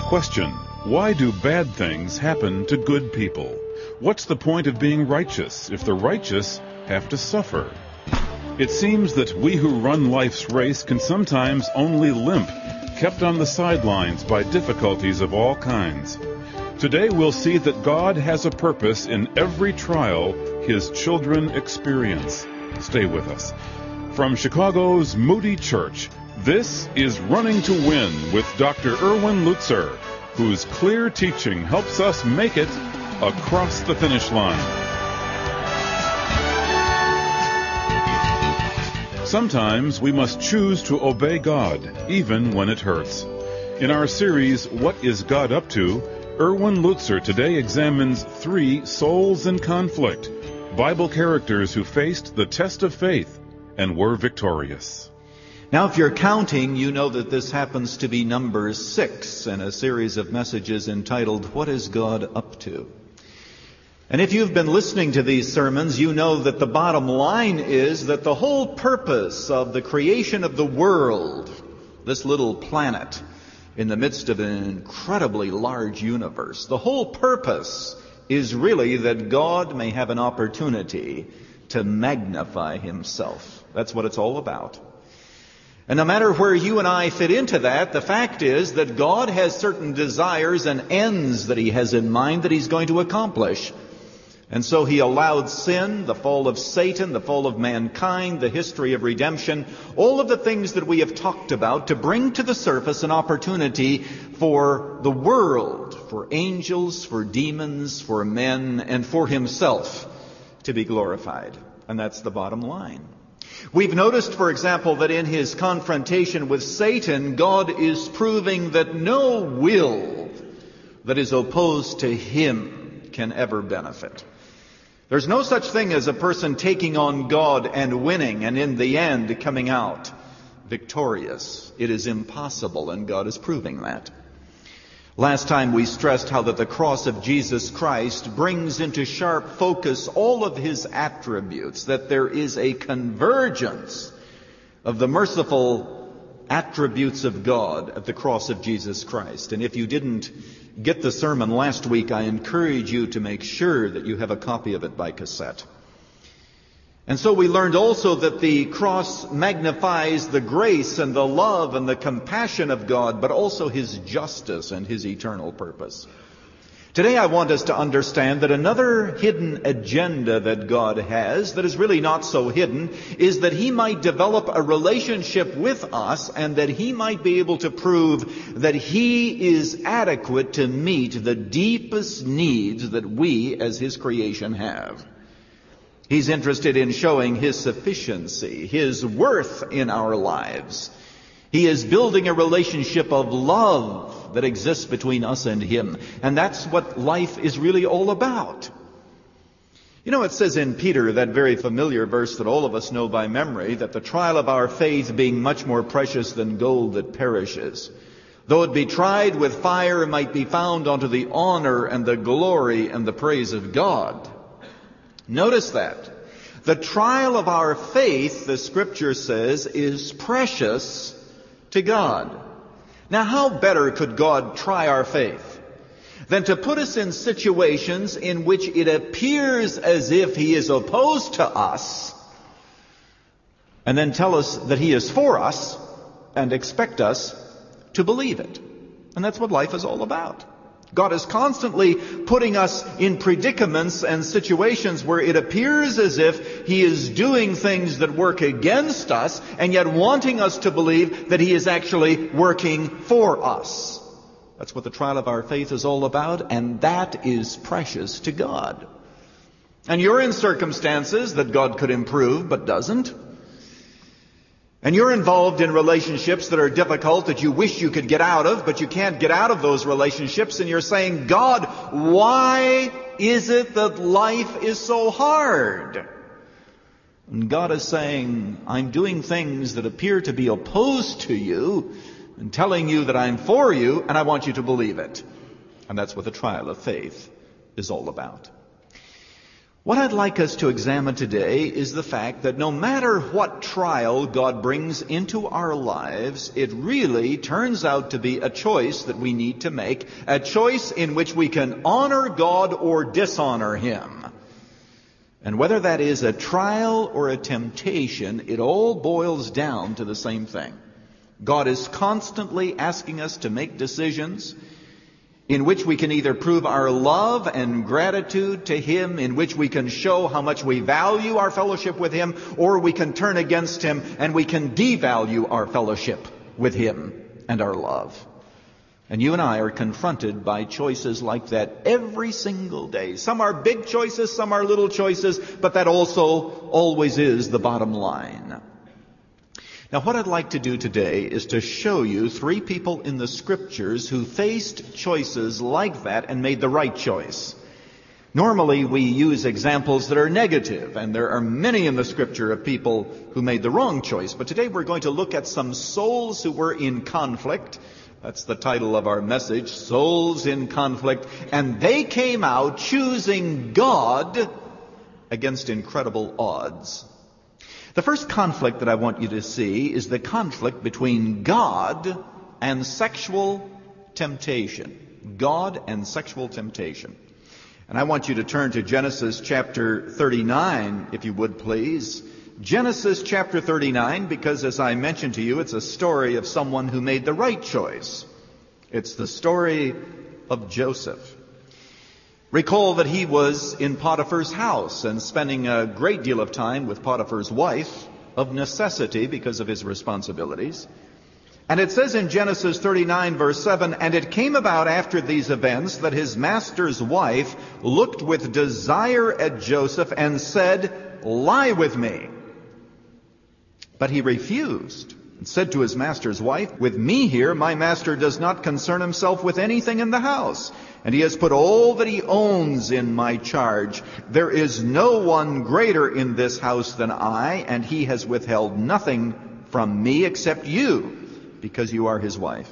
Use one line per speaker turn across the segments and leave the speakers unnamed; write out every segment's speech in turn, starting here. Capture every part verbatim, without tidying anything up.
Question: why do bad things happen to good people? What's the point of being righteous if the righteous have to suffer? It seems that we who run life's race can sometimes only limp, kept on the sidelines by difficulties of all kinds. Today we'll see that God has a purpose in every trial His children experience. Stay with us. From Chicago's Moody Church, this is Running to Win with Doctor Erwin Lutzer, whose clear teaching helps us make it across the finish line. Sometimes we must choose to obey God, even when it hurts. In our series, What is God Up To?, Erwin Lutzer today examines three souls in conflict, Bible characters who faced the test of faith and were victorious.
Now, if you're counting, you know that this happens to be number six in a series of messages entitled, What is God Up To? And if you've been listening to these sermons, you know that the bottom line is that the whole purpose of the creation of the world, this little planet in the midst of an incredibly large universe, the whole purpose is really that God may have an opportunity to magnify Himself. That's what it's all about. And no matter where you and I fit into that, the fact is that God has certain desires and ends that He has in mind that He's going to accomplish. And so He allowed sin, the fall of Satan, the fall of mankind, the history of redemption, all of the things that we have talked about to bring to the surface an opportunity for the world, for angels, for demons, for men, and for Himself to be glorified. And that's the bottom line. We've noticed, for example, that in His confrontation with Satan, God is proving that no will that is opposed to Him can ever benefit. There's no such thing as a person taking on God and winning and in the end coming out victorious. It is impossible, and God is proving that. Last time we stressed how that the cross of Jesus Christ brings into sharp focus all of His attributes, that there is a convergence of the merciful attributes of God at the cross of Jesus Christ. And if you didn't get the sermon last week, I encourage you to make sure that you have a copy of it by cassette. And so we learned also that the cross magnifies the grace and the love and the compassion of God, but also His justice and His eternal purpose. Today I want us to understand that another hidden agenda that God has, that is really not so hidden, is that He might develop a relationship with us and that He might be able to prove that He is adequate to meet the deepest needs that we as His creation have. He's interested in showing His sufficiency, His worth in our lives. He is building a relationship of love that exists between us and Him. And that's what life is really all about. You know, it says in Peter, that very familiar verse that all of us know by memory, that the trial of our faith being much more precious than gold that perishes, though it be tried with fire, might be found unto the honor and the glory and the praise of God. Notice that. The trial of our faith, the Scripture says, is precious to God. Now, how better could God try our faith than to put us in situations in which it appears as if He is opposed to us, and then tell us that He is for us and expect us to believe it? And that's what life is all about. God is constantly putting us in predicaments and situations where it appears as if He is doing things that work against us, and yet wanting us to believe that He is actually working for us. That's what the trial of our faith is all about, and that is precious to God. And you're in circumstances that God could improve but doesn't. And you're involved in relationships that are difficult, that you wish you could get out of, but you can't get out of those relationships, and you're saying, God, why is it that life is so hard? And God is saying, I'm doing things that appear to be opposed to you, and telling you that I'm for you, and I want you to believe it. And that's what the trial of faith is all about. What I'd like us to examine today is the fact that no matter what trial God brings into our lives, it really turns out to be a choice that we need to make, a choice in which we can honor God or dishonor Him. And whether that is a trial or a temptation, it all boils down to the same thing. God is constantly asking us to make decisions in which we can either prove our love and gratitude to Him, in which we can show how much we value our fellowship with Him, or we can turn against Him and we can devalue our fellowship with Him and our love. And you and I are confronted by choices like that every single day. Some are big choices, some are little choices, but that also always is the bottom line. Now, what I'd like to do today is to show you three people in the Scriptures who faced choices like that and made the right choice. Normally, we use examples that are negative, and there are many in the Scripture of people who made the wrong choice. But today we're going to look at some souls who were in conflict. That's the title of our message, Souls in Conflict. And they came out choosing God against incredible odds. The first conflict that I want you to see is the conflict between God and sexual temptation. God and sexual temptation. And I want you to turn to Genesis chapter thirty-nine, if you would please. Genesis chapter thirty-nine, because as I mentioned to you, it's a story of someone who made the right choice. It's the story of Joseph. Recall that he was in Potiphar's house and spending a great deal of time with Potiphar's wife of necessity because of his responsibilities. And it says in Genesis thirty-nine verse seven, "And it came about after these events that his master's wife looked with desire at Joseph and said, 'Lie with me.' But he refused and said to his master's wife, 'With me here my master does not concern himself with anything in the house, and he has put all that he owns in my charge. There is no one greater in this house than I, and he has withheld nothing from me except you, because you are his wife.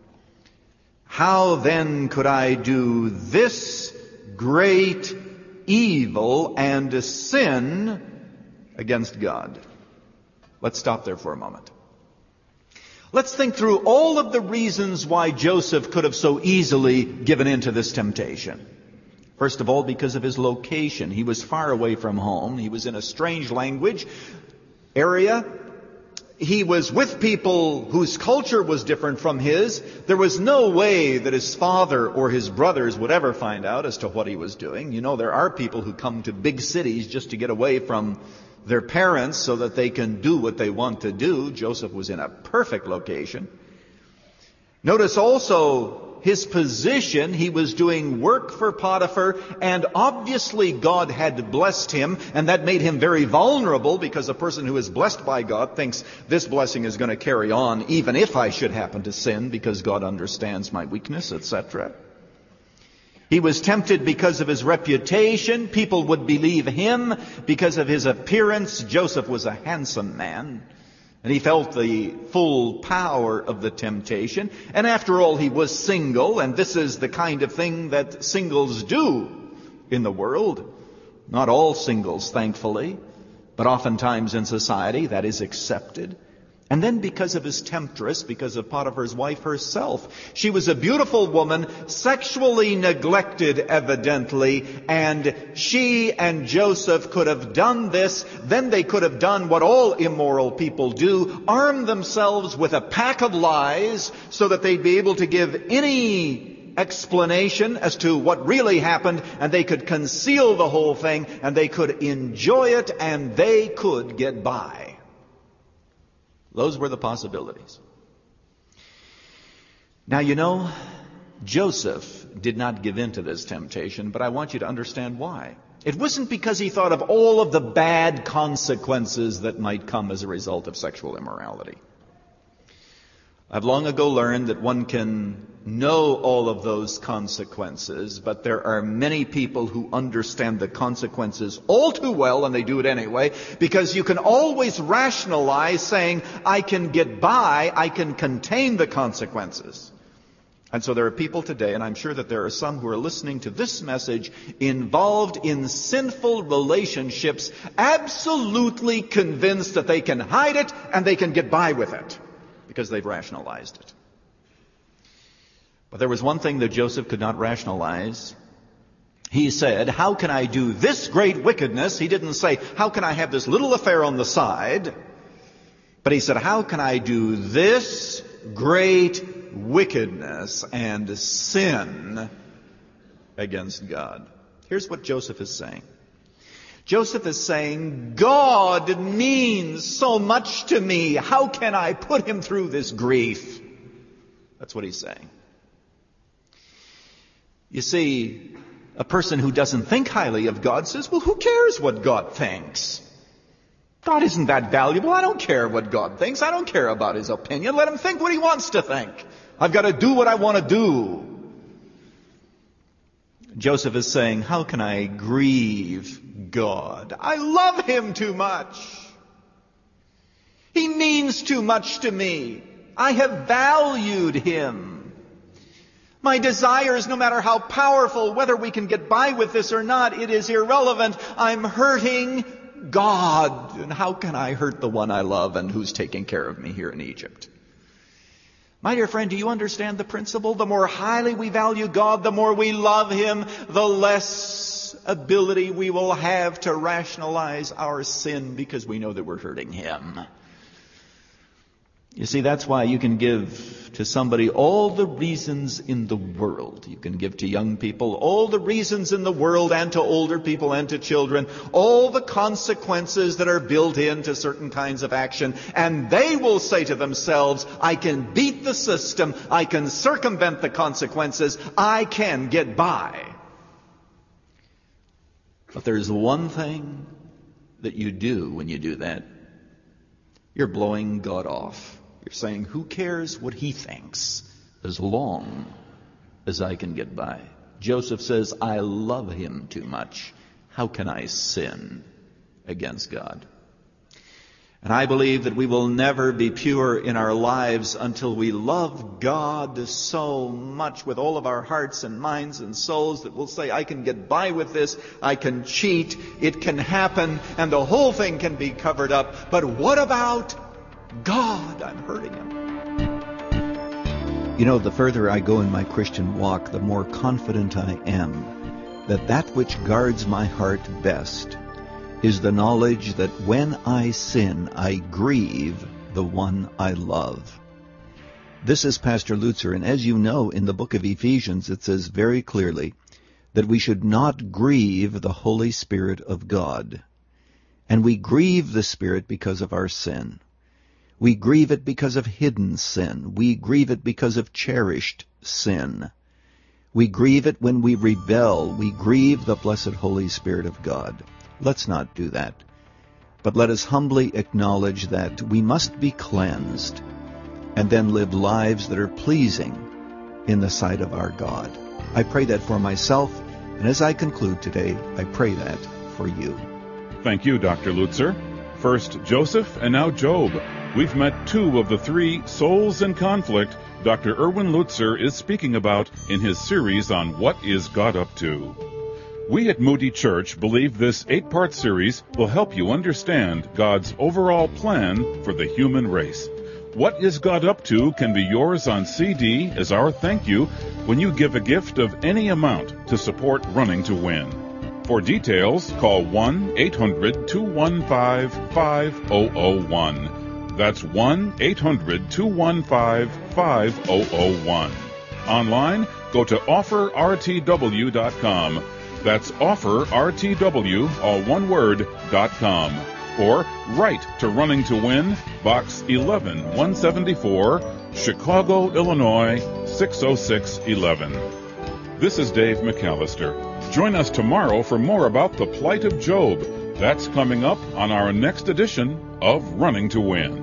How then could I do this great evil and sin against God?'" Let's stop there for a moment. Let's think through all of the reasons why Joseph could have so easily given in to this temptation. First of all, because of his location. He was far away from home. He was in a strange language area. He was with people whose culture was different from his. There was no way that his father or his brothers would ever find out as to what he was doing. You know, there are people who come to big cities just to get away from their parents so that they can do what they want to do. Joseph was in a perfect location. Notice also his position. He was doing work for Potiphar, and obviously God had blessed him, and that made him very vulnerable, because a person who is blessed by God thinks this blessing is going to carry on even if I should happen to sin, because God understands my weakness, et cetera. He was tempted because of his reputation. People would believe him because of his appearance. Joseph was a handsome man, and he felt the full power of the temptation. And after all, he was single, and this is the kind of thing that singles do in the world. Not all singles, thankfully, but oftentimes in society that is accepted. And then because of his temptress, because of Potiphar's wife herself. She was a beautiful woman, sexually neglected evidently, and she and Joseph could have done this. Then they could have done what all immoral people do, arm themselves with a pack of lies so that they'd be able to give any explanation as to what really happened, and they could conceal the whole thing, and they could enjoy it, and they could get by. Those were the possibilities. Now, you know, Joseph did not give in to this temptation, but I want you to understand why. It wasn't because he thought of all of the bad consequences that might come as a result of sexual immorality. I've long ago learned that one can know all of those consequences, but there are many people who understand the consequences all too well, and they do it anyway, because you can always rationalize saying, I can get by, I can contain the consequences. And so there are people today, and I'm sure that there are some who are listening to this message, involved in sinful relationships, absolutely convinced that they can hide it and they can get by with it because they've rationalized it. But there was one thing that Joseph could not rationalize. He said, how can I do this great wickedness? He didn't say, how can I have this little affair on the side? But he said, how can I do this great wickedness and sin against God? Here's what Joseph is saying. Joseph is saying, God means so much to me. How can I put him through this grief? That's what he's saying. You see, a person who doesn't think highly of God says, well, who cares what God thinks? God isn't that valuable. I don't care what God thinks. I don't care about his opinion. Let him think what he wants to think. I've got to do what I want to do. Joseph is saying, how can I grieve God? I love him too much. He means too much to me. I have valued him. My desires, no matter how powerful, whether we can get by with this or not, it is irrelevant. I'm hurting God. And how can I hurt the one I love and who's taking care of me here in Egypt? My dear friend, do you understand the principle? The more highly we value God, the more we love him, the less ability we will have to rationalize our sin because we know that we're hurting him. You see, that's why you can give to somebody all the reasons in the world. You can give to young people all the reasons in the world, and to older people and to children, all the consequences that are built into certain kinds of action. And they will say to themselves, I can beat the system, I can circumvent the consequences, I can get by. But there's one thing that you do when you do that. You're blowing God off. You're saying, who cares what he thinks as long as I can get by? Joseph says, I love him too much. How can I sin against God? And I believe that we will never be pure in our lives until we love God so much with all of our hearts and minds and souls that we'll say, I can get by with this, I can cheat, it can happen, and the whole thing can be covered up. But what about God? I'm hurting him. You know, the further I go in my Christian walk, the more confident I am that that which guards my heart best is the knowledge that when I sin, I grieve the one I love. This is Pastor Lutzer, and as you know, in the book of Ephesians, it says very clearly that we should not grieve the Holy Spirit of God. And we grieve the Spirit because of our sin. We grieve it because of hidden sin. We grieve it because of cherished sin. We grieve it when we rebel. We grieve the blessed Holy Spirit of God. Let's not do that. But let us humbly acknowledge that we must be cleansed and then live lives that are pleasing in the sight of our God. I pray that for myself, and as I conclude today, I pray that for you.
Thank you, Doctor Lutzer. First Joseph and now Job. We've met two of the three souls in conflict Doctor Erwin Lutzer is speaking about in his series on What is God Up To? We at Moody Church believe this eight-part series will help you understand God's overall plan for the human race. What is God Up To can be yours on C D as our thank you when you give a gift of any amount to support Running to Win. For details, call one eight hundred two one five five zero zero one. That's one eight hundred two one five five zero zero one. Online, go to offer r t w dot com. That's offer r t w, all one word, dot com. Or write to Running to Win, Box eleven one seventy-four, Chicago, Illinois six oh six one one. This is Dave McAllister. Join us tomorrow for more about the plight of Job. That's coming up on our next edition of Running to Win.